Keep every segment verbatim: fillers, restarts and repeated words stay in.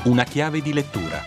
Una chiave di lettura.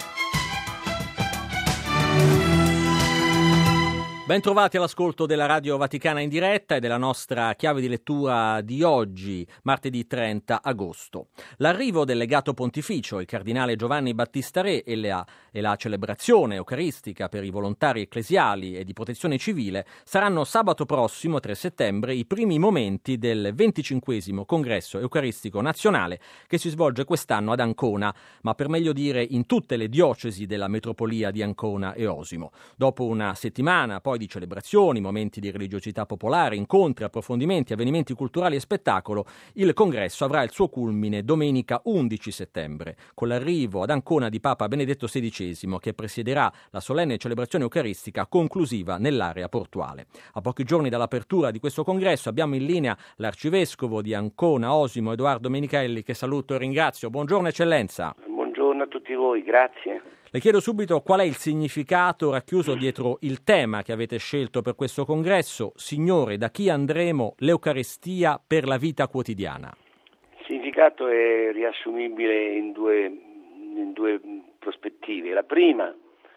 Ben trovati all'ascolto della Radio Vaticana in diretta e della nostra chiave di lettura di oggi, martedì trenta agosto. L'arrivo del legato pontificio, il cardinale Giovanni Battista Re, e la, e la celebrazione eucaristica per i volontari ecclesiali e di protezione civile saranno sabato prossimo, tre settembre, i primi momenti del venticinquesimo Congresso Eucaristico Nazionale che si svolge quest'anno ad Ancona, ma per meglio dire in tutte le diocesi della metropolia di Ancona e Osimo. Dopo una settimana poi di celebrazioni, momenti di religiosità popolare, incontri, approfondimenti, avvenimenti culturali e spettacolo, il congresso avrà il suo culmine domenica undici settembre, con l'arrivo ad Ancona di Papa Benedetto sedicesimo, che presiederà la solenne celebrazione eucaristica conclusiva nell'area portuale. A pochi giorni dall'apertura di questo congresso abbiamo in linea l'arcivescovo di Ancona Osimo, Edoardo Menichelli, che saluto e ringrazio. Buongiorno eccellenza. Buongiorno a tutti voi, grazie. Le chiedo subito qual è il significato racchiuso dietro il tema che avete scelto per questo congresso, Signore, da chi andremo? L'Eucaristia per la vita quotidiana. Il significato è riassumibile in due, in due prospettive. La prima,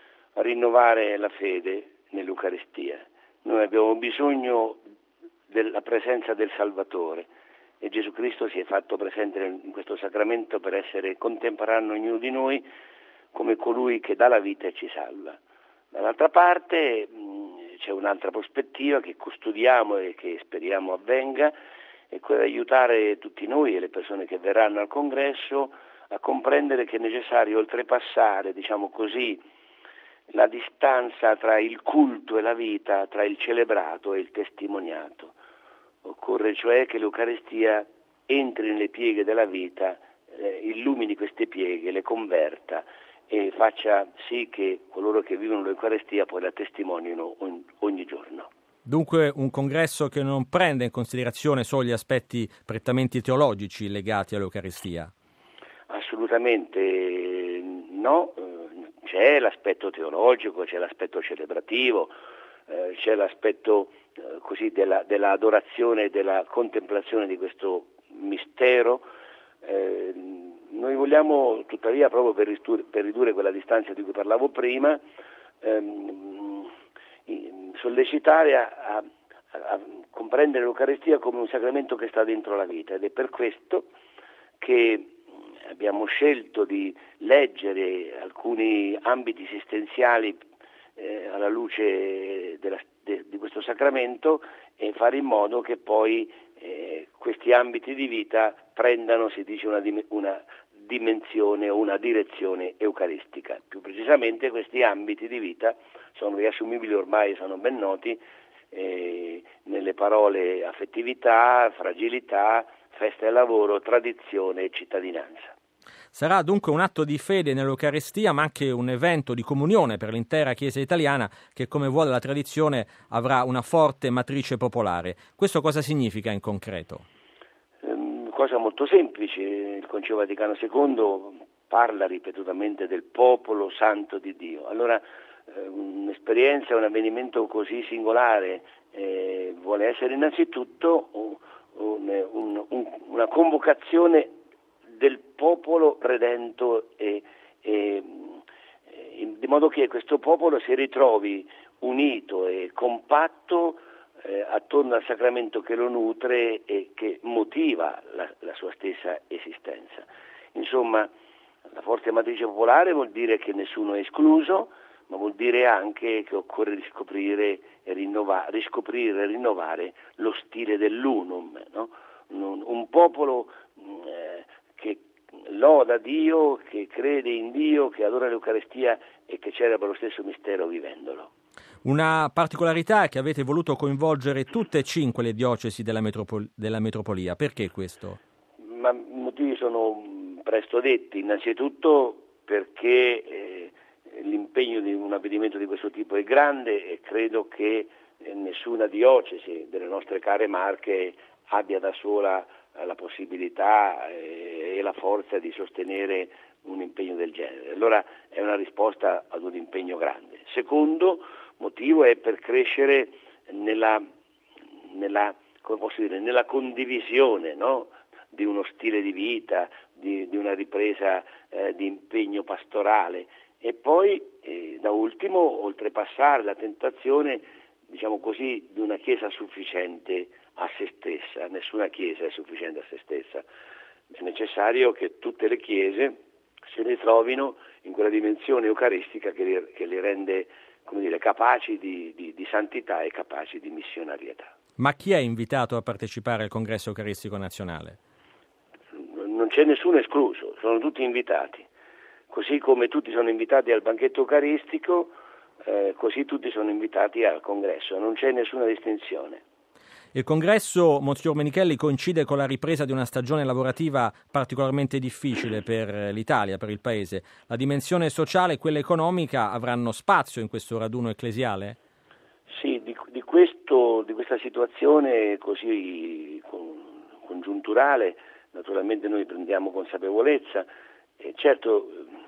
rinnovare la fede nell'Eucaristia. Noi abbiamo bisogno della presenza del Salvatore e Gesù Cristo si è fatto presente in questo sacramento per essere contemporaneo ognuno di noi come colui che dà la vita e ci salva. Dall'altra parte mh, c'è un'altra prospettiva che custodiamo e che speriamo avvenga, è quella di aiutare tutti noi e le persone che verranno al congresso a comprendere che è necessario oltrepassare, diciamo così, la distanza tra il culto e la vita, tra il celebrato e il testimoniato. Occorre cioè che l'Eucaristia entri nelle pieghe della vita, eh, illumini queste pieghe, le converta e faccia sì che coloro che vivono l'Eucaristia poi la testimonino ogni, ogni giorno. Dunque un congresso che non prende in considerazione solo gli aspetti prettamente teologici legati all'Eucaristia? Assolutamente no, c'è l'aspetto teologico, c'è l'aspetto celebrativo, eh, c'è l'aspetto eh, così della, della adorazione e della contemplazione di questo mistero. Eh, Noi vogliamo, tuttavia, proprio per, ristur- per ridurre quella distanza di cui parlavo prima, ehm, sollecitare a, a, a comprendere l'Eucaristia come un sacramento che sta dentro la vita, ed è per questo che abbiamo scelto di leggere alcuni ambiti esistenziali eh, alla luce della, de, di questo sacramento e fare in modo che poi eh, questi ambiti di vita prendano, si dice, una, una dimensione o una direzione eucaristica. Più precisamente questi ambiti di vita sono riassumibili, ormai sono ben noti, eh, nelle parole affettività, fragilità, festa e lavoro, tradizione e cittadinanza. Sarà dunque un atto di fede nell'Eucaristia, ma anche un evento di comunione per l'intera Chiesa italiana che, come vuole la tradizione, avrà una forte matrice popolare. Questo cosa significa in concreto? Um, cosa molto semplice. Il Concilio Vaticano secondo parla ripetutamente del popolo santo di Dio. Allora eh, un'esperienza, un avvenimento così singolare eh, vuole essere innanzitutto un, un, un, una convocazione del popolo redento e, e, e di modo che questo popolo si ritrovi unito e compatto eh, attorno al sacramento che lo nutre e che motiva la, la sua stessa esistenza. Insomma, la forte matrice popolare vuol dire che nessuno è escluso, ma vuol dire anche che occorre riscoprire e rinnovare, riscoprire e rinnovare lo stile dell'unum, no? un, un popolo eh, che loda Dio, che crede in Dio, che adora l'Eucaristia e che celebra lo stesso mistero vivendolo. Una particolarità è che avete voluto coinvolgere tutte e cinque le diocesi della, metropol- della metropolia. Perché questo? Ma i motivi sono presto detti. Innanzitutto perché eh, l'impegno di un avvenimento di questo tipo è grande e credo che eh, nessuna diocesi delle nostre care Marche abbia da sola la possibilità e la forza di sostenere un impegno del genere. Allora è una risposta ad un impegno grande. Secondo motivo è per crescere nella, nella, come posso dire, nella condivisione, no? Di uno stile di vita, di, di una ripresa eh, di impegno pastorale e poi eh, da ultimo oltrepassare la tentazione, diciamo così, di una Chiesa sufficiente a se stessa. Nessuna Chiesa è sufficiente a se stessa, è necessario che tutte le Chiese si ritrovino in quella dimensione eucaristica che li, che li rende, come dire, capaci di, di, di santità e capaci di missionarietà. Ma chi è invitato a partecipare al Congresso Eucaristico Nazionale? Non c'è nessuno escluso, sono tutti invitati. Così come tutti sono invitati al banchetto eucaristico, eh, così tutti sono invitati al Congresso, non c'è nessuna distinzione. Il congresso, Monsignor Menichelli, coincide con la ripresa di una stagione lavorativa particolarmente difficile per l'Italia, per il Paese. La dimensione sociale e quella economica avranno spazio in questo raduno ecclesiale? Sì, di, di, questo, di questa situazione così con, congiunturale naturalmente noi prendiamo consapevolezza e certo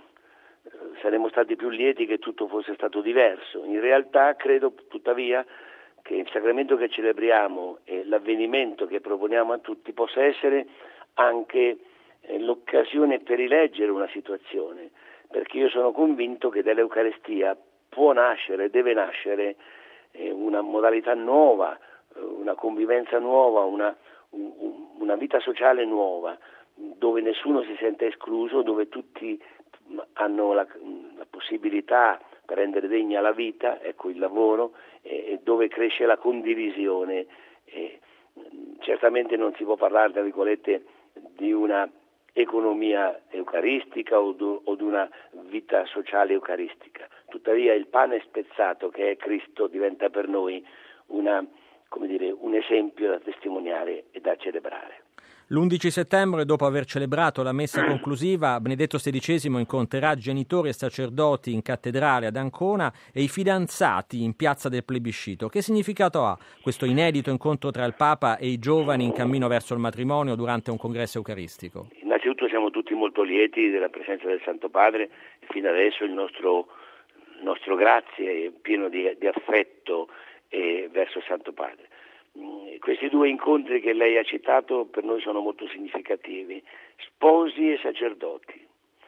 eh, saremmo stati più lieti che tutto fosse stato diverso. In realtà credo tuttavia che il sacramento che celebriamo e l'avvenimento che proponiamo a tutti possa essere anche eh, l'occasione per rileggere una situazione, perché io sono convinto che dall'Eucarestia può nascere, deve nascere eh, una modalità nuova, eh, una convivenza nuova, una, un, una vita sociale nuova, dove nessuno si sente escluso, dove tutti hanno la, la possibilità per rendere degna la vita, ecco il lavoro, e dove cresce la condivisione. E certamente non si può parlare, tra virgolette, di una economia eucaristica o di una vita sociale eucaristica. Tuttavia il pane spezzato che è Cristo diventa per noi una, come dire, un esempio da testimoniare e da celebrare. L'undici settembre, dopo aver celebrato la messa conclusiva, Benedetto sedicesimo incontrerà genitori e sacerdoti in cattedrale ad Ancona e i fidanzati in piazza del Plebiscito. Che significato ha questo inedito incontro tra il Papa e i giovani in cammino verso il matrimonio durante un congresso eucaristico? Innanzitutto siamo tutti molto lieti della presenza del Santo Padre e fino adesso il nostro, il nostro grazie è pieno di, di affetto eh, verso il Santo Padre. Questi due incontri che lei ha citato per noi sono molto significativi, sposi e sacerdoti,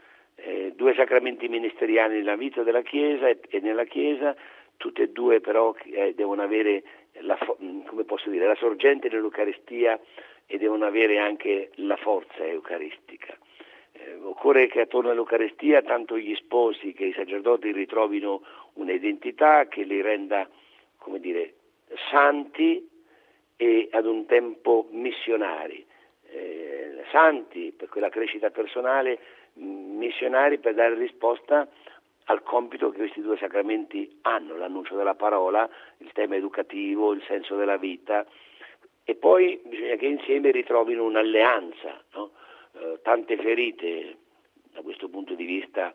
eh, due sacramenti ministeriali nella vita della Chiesa e, e nella Chiesa, tutte e due però eh, devono avere la, come posso dire, la sorgente dell'Eucaristia e devono avere anche la forza eucaristica. Eh, occorre che attorno all'Eucaristia tanto gli sposi che i sacerdoti ritrovino un'identità che li renda, come dire, santi e ad un tempo missionari, eh, santi per quella crescita personale, missionari per dare risposta al compito che questi due sacramenti hanno, l'annuncio della parola, il tema educativo, il senso della vita, e poi bisogna che insieme ritrovino un'alleanza, no? Eh, tante ferite da questo punto di vista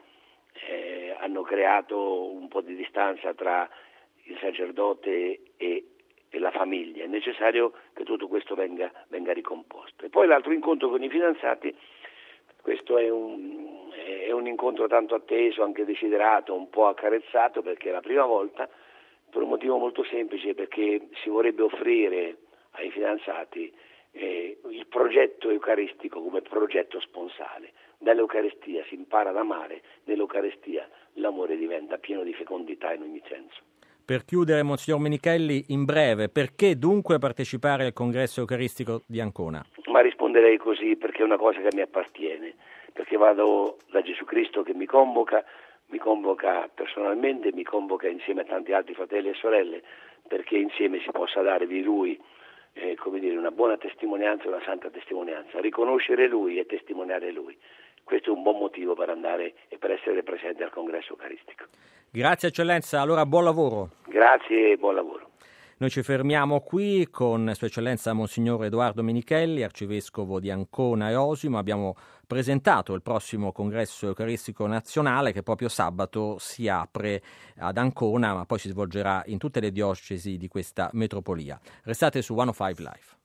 eh, hanno creato un po' di distanza tra il sacerdote e e la famiglia. È necessario che tutto questo venga, venga ricomposto. E poi l'altro incontro con i fidanzati, questo è un, è un incontro tanto atteso, anche desiderato, un po' accarezzato, perché è la prima volta, per un motivo molto semplice, perché si vorrebbe offrire ai fidanzati eh, il progetto eucaristico come progetto sponsale. Dall'Eucaristia si impara ad amare, nell'Eucaristia l'amore diventa pieno di fecondità in ogni senso. Per chiudere, Monsignor Menichelli, in breve, perché dunque partecipare al Congresso Eucaristico di Ancona? Ma risponderei così, perché è una cosa che mi appartiene, perché vado da Gesù Cristo che mi convoca, mi convoca personalmente, mi convoca insieme a tanti altri fratelli e sorelle, perché insieme si possa dare di Lui, eh, come dire, una buona testimonianza, una santa testimonianza, riconoscere Lui e testimoniare Lui. Questo è un buon motivo per andare e per essere presente al Congresso Eucaristico. Grazie Eccellenza, allora buon lavoro. Grazie e buon lavoro. Noi ci fermiamo qui con Sua Eccellenza Monsignor Edoardo Menichelli, Arcivescovo di Ancona e Osimo. Abbiamo presentato il prossimo Congresso Eucaristico Nazionale che proprio sabato si apre ad Ancona, ma poi si svolgerà in tutte le diocesi di questa metropolia. Restate su centocinque Live.